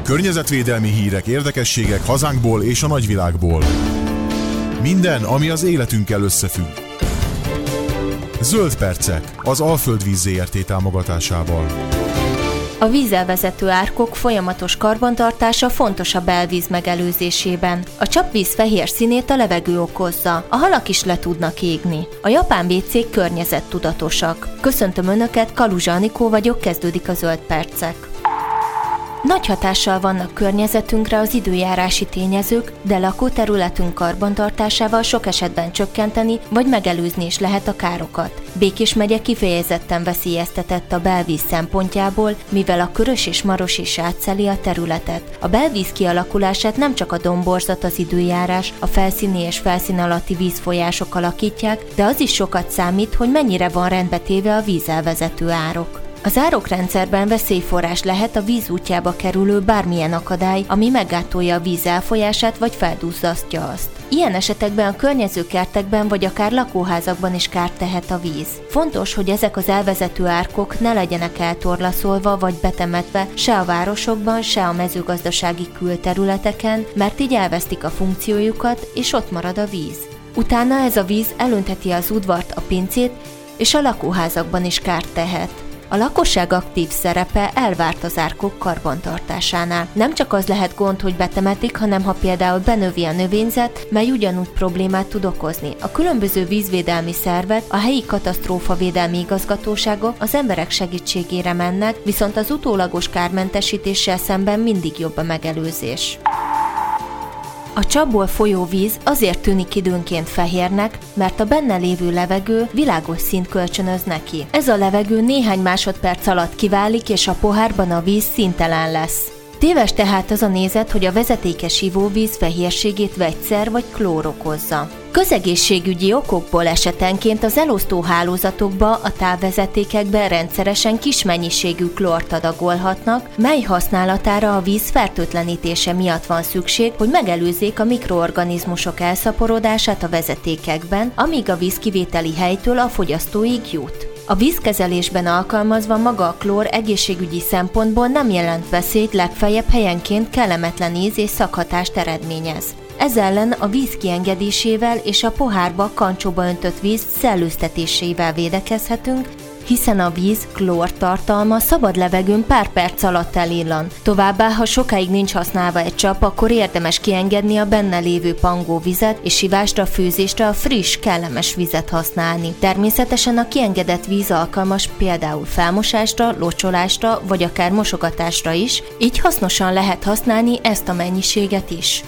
Környezetvédelmi hírek, érdekességek hazánkból és a nagyvilágból. Minden, ami az életünkkel összefügg. Zöld percek az Alföldvíz Zrt. Támogatásával. A vízelvezető árkok folyamatos karbantartása fontos a belvíz megelőzésében. A csapvíz fehér színét a levegő okozza, a halak is le tudnak égni. A japán WC-k környezettudatosak. Köszöntöm Önöket, Kaluzsa Anikó vagyok, kezdődik a Zöld percek. Nagy hatással vannak környezetünkre az időjárási tényezők, de lakóterületünk karbantartásával sok esetben csökkenteni vagy megelőzni is lehet a károkat. Békés megye kifejezetten veszélyeztetett a belvíz szempontjából, mivel a Körös és Maros is átszeli a területet. A belvíz kialakulását nem csak a domborzat, az időjárás, a felszíni és felszín alatti vízfolyások alakítják, de az is sokat számít, hogy mennyire van rendbe téve a vízelvezető árok. Az árokrendszerben veszélyforrás lehet a víz útjába kerülő bármilyen akadály, ami meggátolja a víz elfolyását vagy felduzzasztja azt. Ilyen esetekben a környező kertekben vagy akár lakóházakban is kárt tehet a víz. Fontos, hogy ezek az elvezető árkok ne legyenek eltorlaszolva vagy betemetve se a városokban, se a mezőgazdasági külterületeken, mert így elvesztik a funkciójukat és ott marad a víz. Utána ez a víz elöntheti az udvart, a pincét, és a lakóházakban is kárt tehet. A lakosság aktív szerepe elvárt az árkok karbantartásánál. Nem csak az lehet gond, hogy betemetik, hanem ha például benövi a növényzet, mely ugyanúgy problémát tud okozni. A különböző vízvédelmi szervek, a helyi katasztrófavédelmi igazgatóságok az emberek segítségére mennek, viszont az utólagos kármentesítéssel szemben mindig jobb a megelőzés. A csapból folyó víz azért tűnik időnként fehérnek, mert a benne lévő levegő világos színt kölcsönöz neki. Ez a levegő néhány másodperc alatt kiválik, és a pohárban a víz színtelen lesz. Téves tehát az a nézet, hogy a vezetékes ivóvíz fehérségét vegyszer vagy klór okozza. Közegészségügyi okokból esetenként az elosztó hálózatokba, a távvezetékekben rendszeresen kis mennyiségű klórt adagolhatnak, mely használatára a víz fertőtlenítése miatt van szükség, hogy megelőzzék a mikroorganizmusok elszaporodását a vezetékekben, amíg a vízkiviteli helytől a fogyasztóig jut. A vízkezelésben alkalmazva maga a klór egészségügyi szempontból nem jelent veszélyt, legfeljebb helyenként kellemetlen íz és szaghatást eredményez. Ez ellen a víz kiengedésével és a pohárba, kancsóba öntött víz szellőztetésével védekezhetünk, hiszen a víz klór tartalma szabad levegőn pár perc alatt elillan. Továbbá, ha sokáig nincs használva egy csap, akkor érdemes kiengedni a benne lévő pangó vizet, és ivásra, főzésre a friss, kellemes vizet használni. Természetesen a kiengedett víz alkalmas például felmosásra, locsolásra, vagy akár mosogatásra is, így hasznosan lehet használni ezt a mennyiséget is.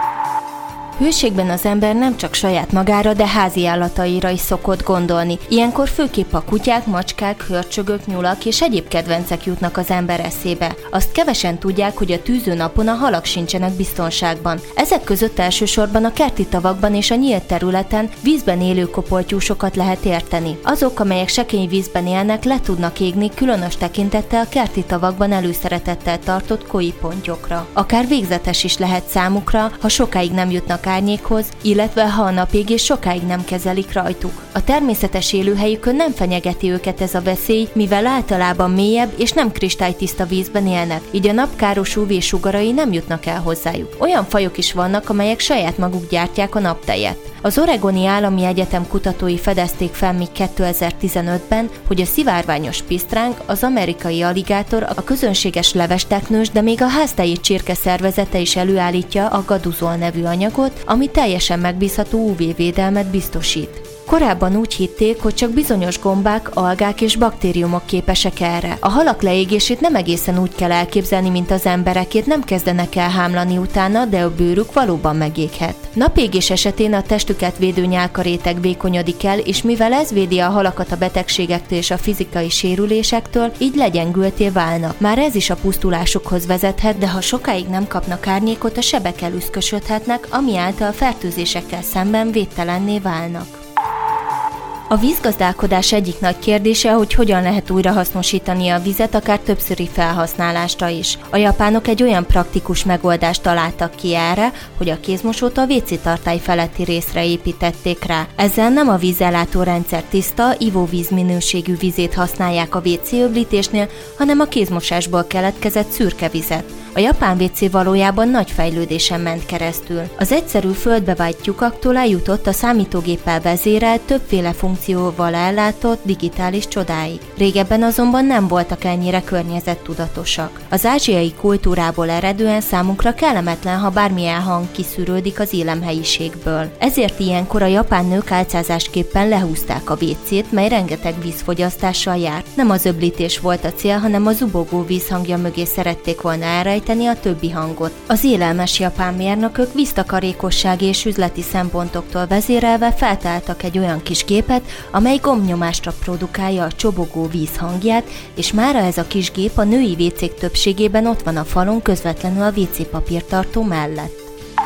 Hőségben az ember nem csak saját magára, de házi állataira is szokott gondolni. Ilyenkor főképp a kutyák, macskák, hörcsögök, nyulak és egyéb kedvencek jutnak az ember eszébe. Azt kevesen tudják, hogy a tűző napon a halak sincsenek biztonságban. Ezek között elsősorban a kerti tavakban és a nyílt területen vízben élő kopoltyúsokat lehet érteni. Azok, amelyek sekély vízben élnek, le tudnak égni, különös tekintettel a kerti tavakban előszeretettel tartott koi pontyokra. Akár végzetes is lehet számukra, ha sokáig nem jutnak árnyékhoz, illetve ha a napégés sokáig nem kezelik rajtuk. A természetes élőhelyükön nem fenyegeti őket ez a veszély, mivel általában mélyebb és nem kristálytiszta vízben élnek, így a napkáros UV-sugarai nem jutnak el hozzájuk. Olyan fajok is vannak, amelyek saját maguk gyártják a naptejet. Az Oregoni Állami Egyetem kutatói fedezték fel még 2015-ben, hogy a szivárványos pisztránk, az amerikai aligátor, a közönséges levesteknős, de még a háztáji csirke szervezete is előállítja a gaduzol nevű anyagot, ami teljesen megbízható UV-védelmet biztosít. Korábban úgy hitték, hogy csak bizonyos gombák, algák és baktériumok képesek erre. A halak leégését nem egészen úgy kell elképzelni, mint az emberekét, nem kezdenek el hámlani utána, de a bőrük valóban megéghet. Napégés esetén a testüket védő nyálkaréteg vékonyodik el, és mivel ez védi a halakat a betegségektől és a fizikai sérülésektől, így legyengülté válnak. Már ez is a pusztulásukhoz vezethet, de ha sokáig nem kapnak árnyékot, a sebek elüszkösödhetnek, ami által fertőzésekkel szemben védtelenné válnak. A vízgazdálkodás egyik nagy kérdése, hogy hogyan lehet újrahasznosítani a vizet, akár többszöri felhasználásra is. A japánok egy olyan praktikus megoldást találtak ki erre, hogy a kézmosót a WC tartály feletti részre építették rá. Ezzel nem a vízellátó rendszer tiszta, ivóvíz minőségű vizét használják a WC öblítésnél, hanem a kézmosásból keletkezett szürke vizet. A japán WC valójában nagy fejlődésen ment keresztül. Az egyszerű földbe vájt lyukaktól eljutott a számítógéppel vezérelt, többféle funkcióval ellátott digitális csodáig. Régebben azonban nem voltak ennyire környezettudatosak. Az ázsiai kultúrából eredően számunkra kellemetlen, ha bármilyen hang kiszűrődik az élemhelyiségből. Ezért ilyenkor a japán nők álcázásképpen lehúzták a WC-t, mely rengeteg vízfogyasztással járt. Nem az öblítés volt a cél, hanem a zubogó vízhangja mögé szerették volna elrejteni a többi hangot. Az élelmes japán mérnökök víztakarékossági és üzleti szempontoktól vezérelve feltáltak egy olyan kis gépet, amely gombnyomásra produkálja a csobogó vízhangját, és mára ez a kis gép a női WC-k többségében ott van a falon közvetlenül a WC papírtartó mellett.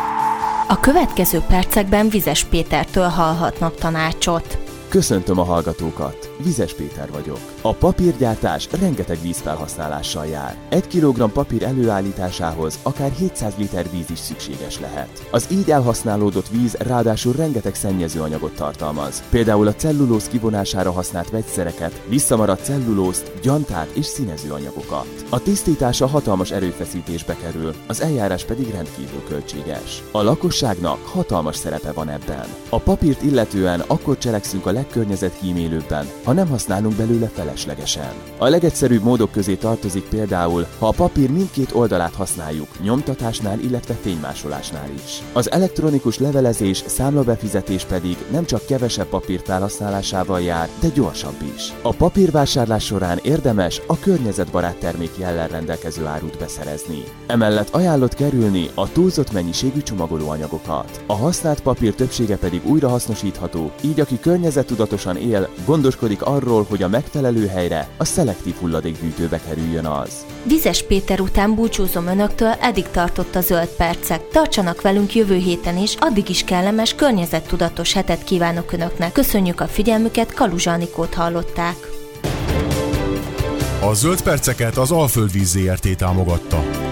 A következő percekben Vizes Pétertől hallhatnak tanácsot. Köszöntöm a hallgatókat! Vizes Péter vagyok. A papírgyártás rengeteg vízfelhasználással jár. 1 kg papír előállításához akár 700 liter víz is szükséges lehet. Az így elhasználódott víz ráadásul rengeteg szennyezőanyagot tartalmaz. Például a cellulóz kivonására használt vegyszereket, visszamaradt cellulózt, gyantát és színezőanyagokat. A tisztítása hatalmas erőfeszítésbe kerül, az eljárás pedig rendkívül költséges. A lakosságnak hatalmas szerepe van ebben. A papírt illetően akkor cselekszünk a legkörnyezetkímélőbben, ha nem használunk belőle feleslegesen. A legegyszerűbb módok közé tartozik például, ha a papír mindkét oldalát használjuk, nyomtatásnál, illetve fénymásolásnál is. Az elektronikus levelezés, számlabefizetés pedig nem csak kevesebb papír felhasználásával jár, de gyorsabb is. A papírvásárlás során érdemes a környezetbarát termék jellel rendelkező árut beszerezni. Emellett ajánlott kerülni a túlzott mennyiségű csomagolóanyagokat. A használt papír többsége pedig újrahasznosítható, így aki környezettudatosan él, gondoskodik arról, hogy a megfelelő helyre, a szelektív hulladékgyűjtőbe kerüljön az. Vizes Péter után búcsúzom önöktől, eddig tartott a Zöld Percek. Tartsanak velünk jövő héten is, addig is kellemes, környezettudatos hetet kívánok önöknek. Köszönjük a figyelmüket, Kaluzsa Anikót hallották. A Zöld Perceket az Alföld Víz Zrt. Támogatta.